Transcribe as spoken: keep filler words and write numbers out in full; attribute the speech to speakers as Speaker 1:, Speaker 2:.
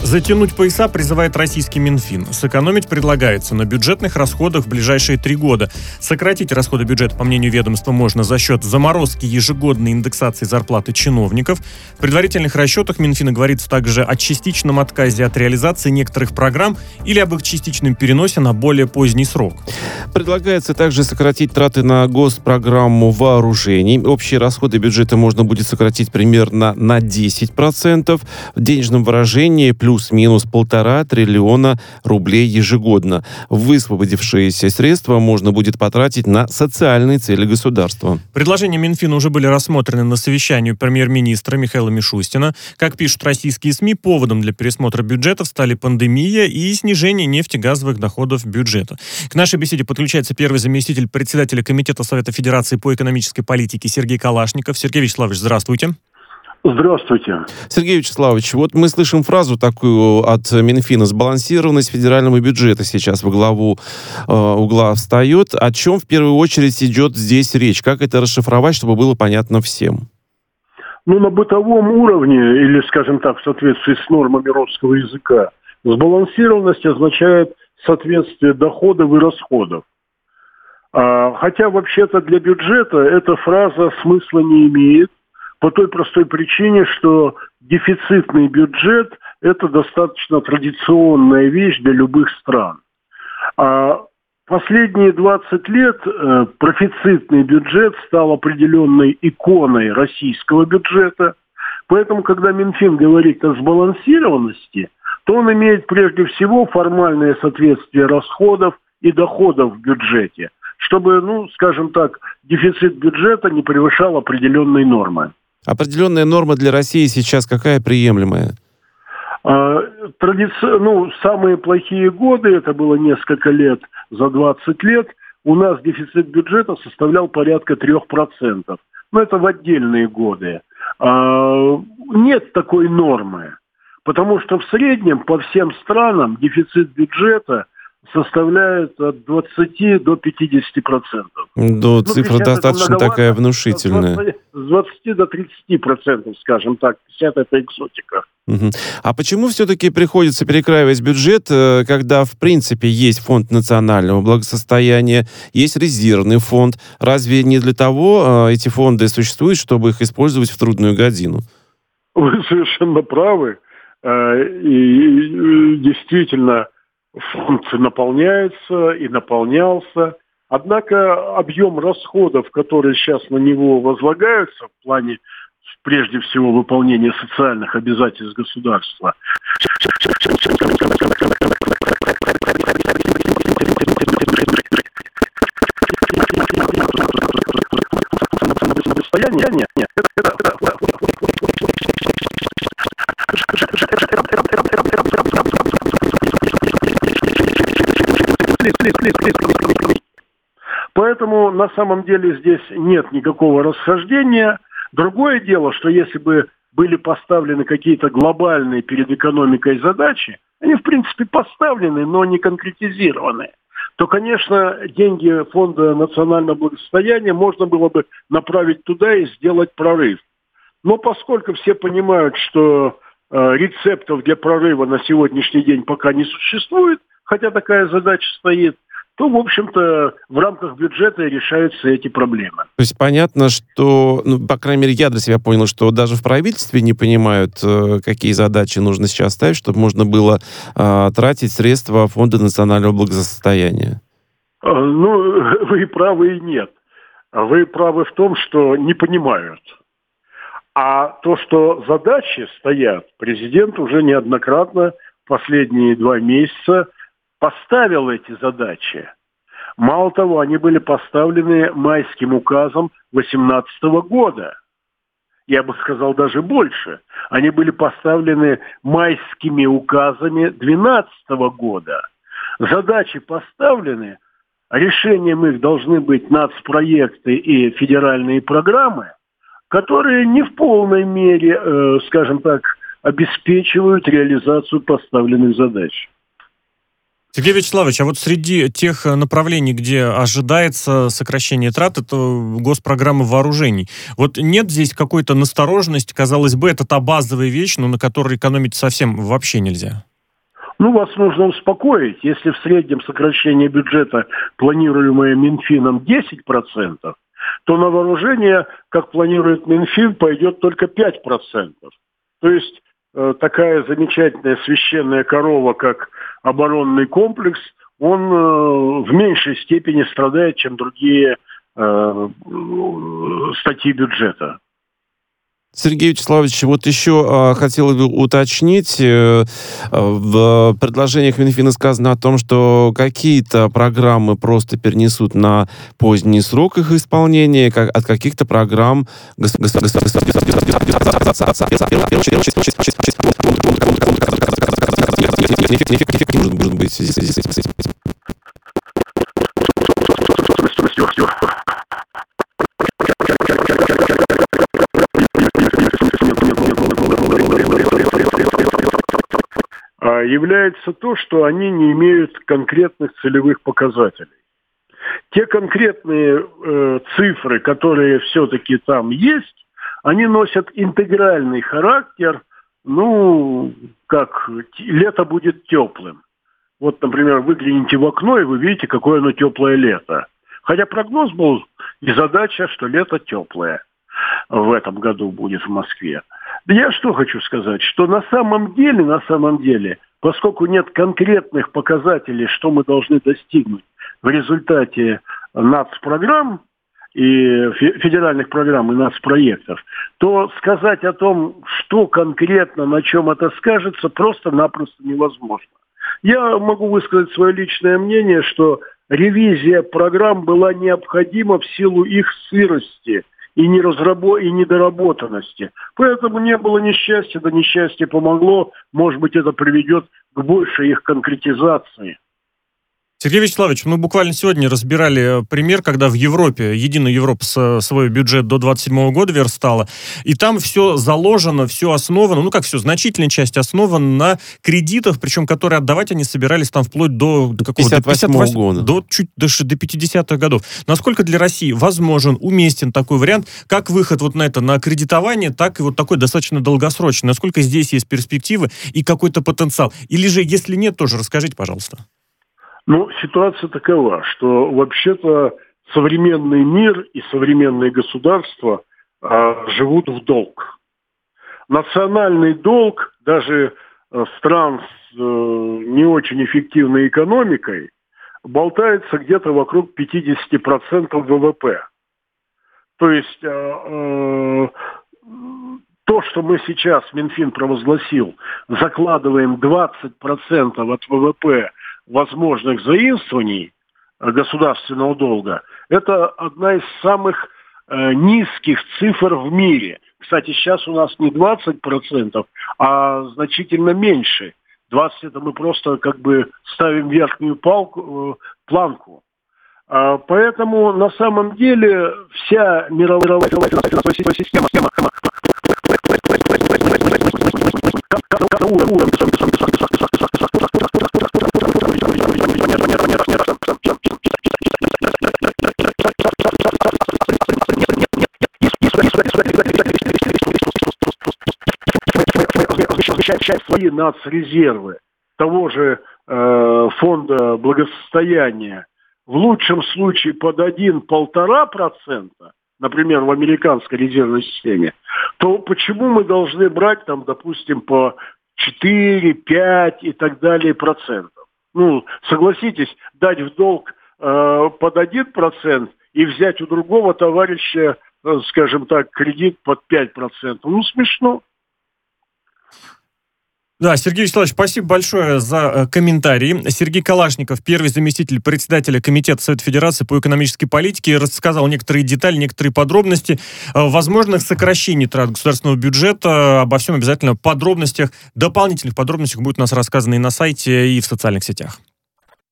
Speaker 1: Затянуть пояса призывает российский Минфин. Сэкономить предлагается на бюджетных расходах в ближайшие три года. Сократить расходы бюджета, по мнению ведомства, можно за счет заморозки ежегодной индексации зарплаты чиновников. В предварительных расчетах Минфина говорится также о частичном отказе от реализации некоторых программ или об их частичном переносе на более поздний срок.
Speaker 2: Предлагается также сократить траты на госпрограмму вооружений. Общие расходы бюджета можно будет сократить примерно на десять процентов. В денежном выражении плюс-минус полтора триллиона рублей ежегодно. Высвободившиеся средства можно будет потратить на социальные цели государства.
Speaker 1: Предложения Минфина уже были рассмотрены на совещании у премьер-министра Михаила Мишустина. Как пишут российские СМИ, поводом для пересмотра бюджетов стали пандемия и снижение нефтегазовых доходов бюджета. К нашей беседе подключается первый заместитель председателя Комитета Совета Федерации по экономической политике Сергей Калашников. Сергей Вячеславович, здравствуйте.
Speaker 3: Здравствуйте.
Speaker 2: Сергей Вячеславович, вот мы слышим фразу такую от Минфина: сбалансированность федерального бюджета сейчас во главу э, угла встает. О чем в первую очередь идет здесь речь? Как это расшифровать, чтобы было понятно всем?
Speaker 3: Ну, на бытовом уровне, или, скажем так, в соответствии с нормами русского языка, сбалансированность означает соответствие доходов и расходов. А, хотя, вообще-то, для бюджета эта фраза смысла не имеет, по той простой причине, что дефицитный бюджет – это достаточно традиционная вещь для любых стран. А последние двадцать лет э, профицитный бюджет стал определенной иконой российского бюджета. Поэтому, когда Минфин говорит о сбалансированности, то он имеет прежде всего формальное соответствие расходов и доходов в бюджете, чтобы, ну, скажем так, дефицит бюджета не превышал определенной нормы.
Speaker 2: Определенная норма для России сейчас какая приемлемая?
Speaker 3: Традици... Ну, самые плохие годы, это было несколько лет, за двадцать лет, у нас дефицит бюджета составлял порядка трех процентов. Но это в отдельные годы. А, нет такой нормы, потому что в среднем по всем странам дефицит бюджета составляет от двадцати до пятидесяти процентов.
Speaker 2: Да, ну, цифра достаточно такая внушительная.
Speaker 3: С двадцати до тридцати процентов, скажем так, пятьдесят это экзотика.
Speaker 2: Угу. А почему все-таки приходится перекраивать бюджет, когда в принципе есть фонд национального благосостояния, есть резервный фонд? Разве не для того эти фонды существуют, чтобы их использовать в трудную годину?
Speaker 3: Вы совершенно правы. И действительно, фонд наполняется и наполнялся. Однако объем расходов, которые сейчас на него возлагаются в плане, прежде всего, выполнения социальных обязательств государства, нет, нет, Поэтому на самом деле здесь нет никакого расхождения. Другое дело, что если бы были поставлены какие-то глобальные перед экономикой задачи, они в принципе поставлены, но не конкретизированы, то, конечно, деньги Фонда национального благосостояния можно было бы направить туда и сделать прорыв. Но поскольку все понимают, что э, рецептов для прорыва на сегодняшний день пока не существует, хотя такая задача стоит, то, в общем-то, в рамках бюджета решаются эти проблемы.
Speaker 2: То есть понятно, что, ну, по крайней мере, я для себя понял, что даже в правительстве не понимают, какие задачи нужно сейчас ставить, чтобы можно было э, тратить средства Фонда национального благосостояния.
Speaker 3: Ну, вы правы и нет. Вы правы в том, что не понимают. А то, что задачи стоят, президент уже неоднократно в последние два месяца поставил эти задачи. Мало того, они были поставлены майским указом две тысячи восемнадцатого года. Я бы сказал даже больше. Они были поставлены майскими указами две тысячи двенадцатого года. Задачи поставлены, решением их должны быть нацпроекты и федеральные программы, которые не в полной мере, э, скажем так, обеспечивают реализацию поставленных задач.
Speaker 1: Сергей Вячеславович, а вот среди тех направлений, где ожидается сокращение трат, это госпрограмма вооружений. Вот нет здесь какой-то настороженности, казалось бы, это та базовая вещь, но на которой экономить совсем вообще нельзя?
Speaker 3: Ну, вас нужно успокоить. Если в среднем сокращение бюджета, планируемое Минфином, десять процентов, то на вооружение, как планирует Минфин, пойдет только пять процентов. То есть э, такая замечательная священная корова, как оборонный комплекс, он э, в меньшей степени страдает, чем другие э, статьи бюджета.
Speaker 2: Сергей Вячеславович, вот еще а, хотел бы уточнить, э, в предложениях Минфина сказано о том, что какие-то программы просто перенесут на поздний срок их исполнения, как, от каких-то программ может быть в связи с этим.
Speaker 3: Является то, что они не имеют конкретных целевых показателей. Те конкретные э, цифры, которые все-таки там есть, они носят интегральный характер, ну, как лето будет теплым. Вот, например, выгляните в окно, и вы видите, какое оно теплое лето. Хотя прогноз был и задача, что лето теплое в этом году будет в Москве. Да я что хочу сказать, что на самом деле, на самом деле, поскольку нет конкретных показателей, что мы должны достигнуть в результате нацпрограмм и федеральных программ и нацпроектов, то сказать о том, что конкретно, на чем это скажется, просто-напросто невозможно. Я могу высказать свое личное мнение, что ревизия программ была необходима в силу их сырости и, неразрабо... и недоработанности. Поэтому не было несчастья, да несчастье помогло. Может быть, это приведет к большей их конкретизации.
Speaker 1: Сергей Вячеславович, мы буквально сегодня разбирали пример, когда в Европе, Единая Европа свой бюджет до двадцать седьмого года верстала, и там все заложено, все основано, ну как все, значительная часть основана на кредитах, причем которые отдавать они собирались там вплоть до, до какого-то...
Speaker 2: пятьдесят восьмого года.
Speaker 1: До, чуть, до, до пятидесятых годов. Насколько для России возможен, уместен такой вариант, как выход вот на это, на кредитование, так и вот такой достаточно долгосрочный? Насколько здесь есть перспективы и какой-то потенциал? Или же, если нет, тоже расскажите, пожалуйста.
Speaker 3: Ну, ситуация такова, что вообще-то современный мир и современные государства а, живут в долг. Национальный долг даже а, стран с а, не очень эффективной экономикой болтается где-то вокруг пятьдесят процентов ВВП. То есть а, а, то, что мы сейчас, Минфин провозгласил, закладываем двадцать процентов от ВВП возможных заимствований государственного долга, это одна из самых э, низких цифр в мире. Кстати, сейчас у нас не двадцать процентов, а значительно меньше. двадцать процентов это мы просто как бы ставим верхнюю палку, э, планку. А, поэтому на самом деле вся мировая финансовая система защищает свои нацрезервы того же э, фонда благосостояния в лучшем случае под один-полтора процента, например, в американской резервной системе, то почему мы должны брать там, допустим, по четыре, пять и так далее процентов? Ну, согласитесь, дать в долг э, под один процент и взять у другого товарища, э, скажем так, кредит под пять процентов. Ну, смешно.
Speaker 1: Да, Сергей Вячеславович, спасибо большое за э, комментарий. Сергей Калашников, первый заместитель председателя Комитета Совета Федерации по экономической политике, рассказал некоторые детали, некоторые подробности э, возможных сокращений трат государственного бюджета. Обо всем обязательно подробностях, дополнительных подробностях будет у нас рассказано и на сайте, и в социальных сетях.